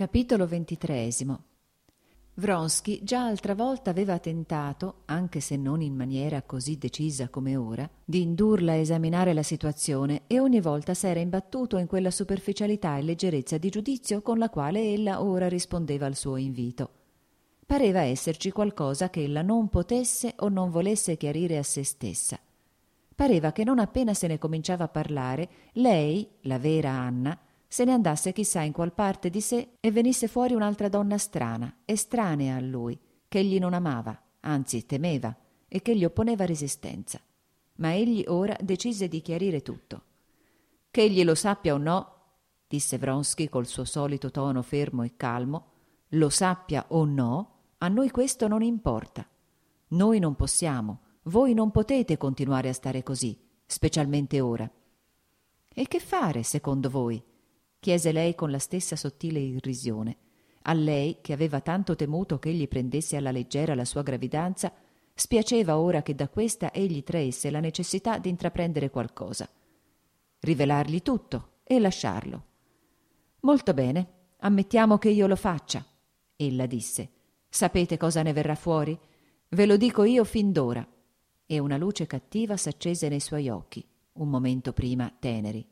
Capitolo 23. Vronsky già altra volta aveva tentato, anche se non in maniera così decisa come ora, di indurla a esaminare la situazione e ogni volta s'era imbattuto in quella superficialità e leggerezza di giudizio con la quale ella ora rispondeva al suo invito. Pareva esserci qualcosa che ella non potesse o non volesse chiarire a se stessa. Pareva che non appena se ne cominciava a parlare, lei, la vera Anna, se ne andasse chissà in qual parte di sé e venisse fuori un'altra donna strana, estranea a lui, che egli non amava, anzi temeva, e che gli opponeva resistenza. Ma egli ora decise di chiarire tutto. «Che egli lo sappia o no», disse Vronsky col suo solito tono fermo e calmo, «lo sappia o no, a noi questo non importa. Noi non possiamo, voi non potete continuare a stare così, specialmente ora». «E che fare, secondo voi?» chiese lei con la stessa sottile irrisione. A lei, che aveva tanto temuto che egli prendesse alla leggera la sua gravidanza, spiaceva ora che da questa egli traesse la necessità di intraprendere qualcosa. Rivelargli tutto e lasciarlo. «Molto bene, ammettiamo che io lo faccia», ella disse. «Sapete cosa ne verrà fuori? Ve lo dico io fin d'ora». E una luce cattiva s'accese nei suoi occhi, un momento prima teneri.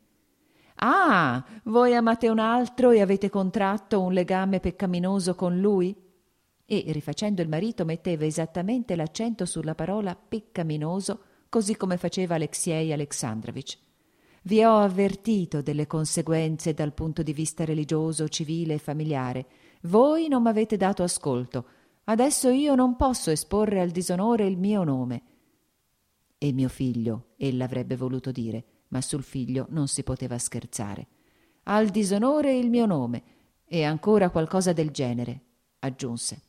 «Ah, voi amate un altro e avete contratto un legame peccaminoso con lui?» E, rifacendo il marito, metteva esattamente l'accento sulla parola peccaminoso, così come faceva Aleksej Aleksandrovich. «Vi ho avvertito delle conseguenze dal punto di vista religioso, civile e familiare. Voi non m'avete dato ascolto. Adesso io non posso esporre al disonore il mio nome». «E mio figlio», ella avrebbe voluto dire, ma sul figlio non si poteva scherzare. «Al disonore il mio nome, e ancora qualcosa del genere», aggiunse.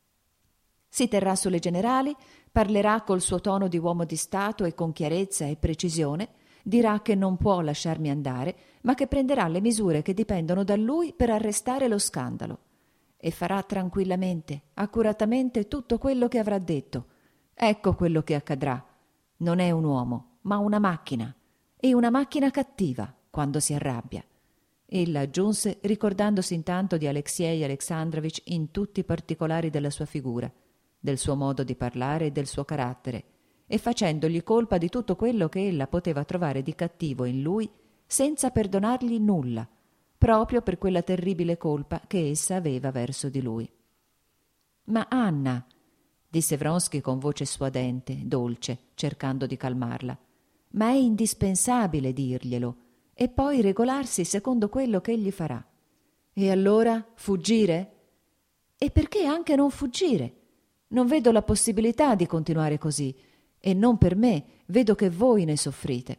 «Si terrà sulle generali, parlerà col suo tono di uomo di Stato e con chiarezza e precisione, dirà che non può lasciarmi andare, ma che prenderà le misure che dipendono da lui per arrestare lo scandalo. E farà tranquillamente, accuratamente tutto quello che avrà detto. Ecco quello che accadrà. Non è un uomo, ma una macchina. E una macchina cattiva quando si arrabbia». Ella aggiunse, ricordandosi intanto di Aleksej Aleksandrovich in tutti i particolari della sua figura, del suo modo di parlare e del suo carattere, e facendogli colpa di tutto quello che ella poteva trovare di cattivo in lui senza perdonargli nulla, proprio per quella terribile colpa che essa aveva verso di lui. «Ma Anna», disse Vronsky con voce suadente, dolce, cercando di calmarla, «ma è indispensabile dirglielo e poi regolarsi secondo quello che egli farà. E allora fuggire? E perché anche non fuggire? Non vedo la possibilità di continuare così, e non per me, vedo che voi ne soffrite».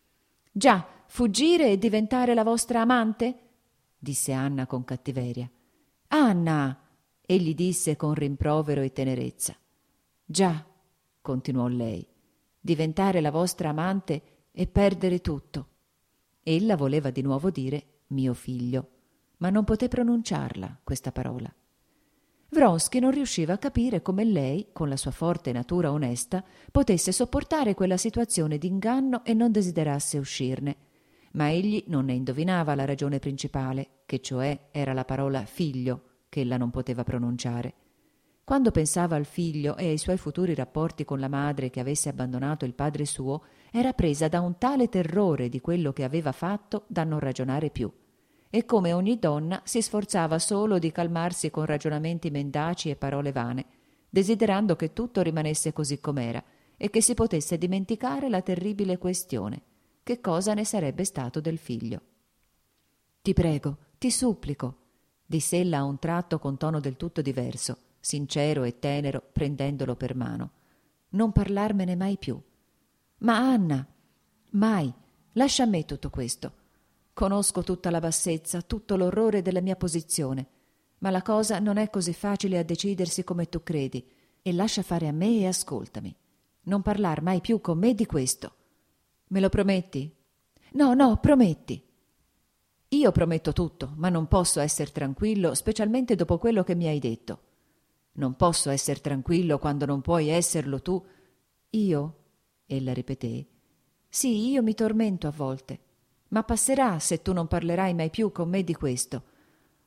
«Già, fuggire e diventare la vostra amante?» disse Anna con cattiveria. «Anna!» egli disse con rimprovero e tenerezza. «Già», continuò lei, «diventare la vostra amante e perdere tutto». Ella voleva di nuovo dire «mio figlio», ma non poté pronunciarla questa parola. Vronsky non riusciva a capire come lei, con la sua forte natura onesta, potesse sopportare quella situazione d'inganno e non desiderasse uscirne. Ma egli non ne indovinava la ragione principale, che cioè era la parola figlio, che ella non poteva pronunciare. Quando pensava al figlio e ai suoi futuri rapporti con la madre che avesse abbandonato il padre suo, era presa da un tale terrore di quello che aveva fatto da non ragionare più. E come ogni donna si sforzava solo di calmarsi con ragionamenti mendaci e parole vane, desiderando che tutto rimanesse così com'era e che si potesse dimenticare la terribile questione: che cosa ne sarebbe stato del figlio. «Ti prego, ti supplico», disse ella a un tratto con tono del tutto diverso, sincero e tenero, prendendolo per mano. «Non parlarmene mai più». «Ma Anna, mai, lascia a me tutto questo. Conosco tutta la bassezza, tutto l'orrore della mia posizione, ma la cosa non è così facile a decidersi come tu credi, e lascia fare a me e ascoltami. Non parlar mai più con me di questo. Me lo prometti?» «No, no, prometti». «Io prometto tutto, ma non posso essere tranquillo, specialmente dopo quello che mi hai detto». «Non posso essere tranquillo quando non puoi esserlo tu». «Io?» ella ripeté. «Sì, io mi tormento a volte, ma passerà se tu non parlerai mai più con me di questo.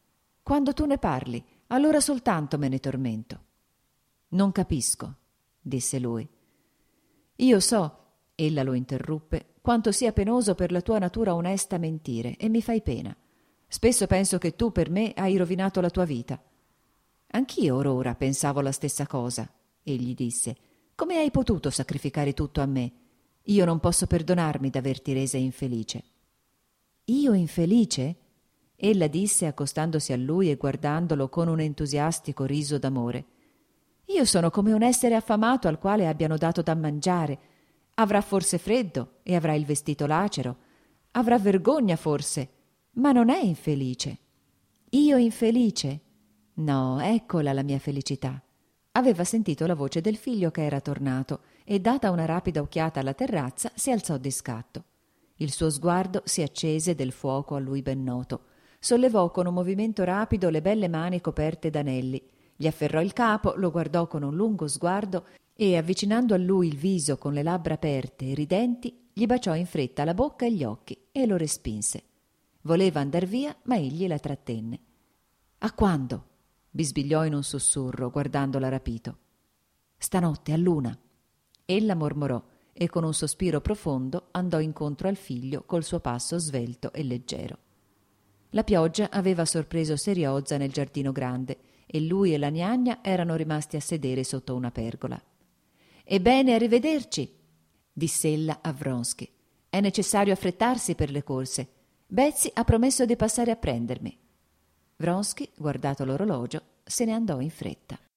Quando tu ne parli, allora soltanto me ne tormento. Non capisco, disse lui. Io so, ella lo interruppe, quanto sia penoso per la tua natura onesta mentire, e mi fai pena. Spesso penso che tu per me hai rovinato la tua vita. Anch'io or ora pensavo la stessa cosa, egli disse. Come hai potuto sacrificare tutto a me? Io non posso perdonarmi d'averti resa infelice. Io infelice? Ella disse accostandosi a lui e guardandolo con un entusiastico riso d'amore. Io sono come un essere affamato al quale abbiano dato da mangiare. Avrà forse freddo e avrà il vestito lacero. Avrà vergogna forse, ma non è infelice. Io infelice? No, eccola la mia felicità. Aveva sentito la voce del figlio che era tornato e, data una rapida occhiata alla terrazza, si alzò di scatto. Il suo sguardo si accese del fuoco a lui ben noto. Sollevò con un movimento rapido le belle mani coperte d'anelli, gli afferrò il capo, lo guardò con un lungo sguardo e, avvicinando a lui il viso con le labbra aperte e ridenti, gli baciò in fretta la bocca e gli occhi e lo respinse. Voleva andar via, ma egli la trattenne. «A quando?» bisbigliò in un sussurro, guardandola rapito. «Stanotte, a luna». Ella mormorò e con un sospiro profondo andò incontro al figlio col suo passo svelto e leggero. La pioggia aveva sorpreso Seriozza nel giardino grande e lui e la gnagna erano rimasti a sedere sotto una pergola. «Ebbene, a rivederci», diss'ella a Vronsky. «È necessario affrettarsi per le corse. Betsy ha promesso di passare a prendermi». Vronsky, guardato l'orologio, se ne andò in fretta.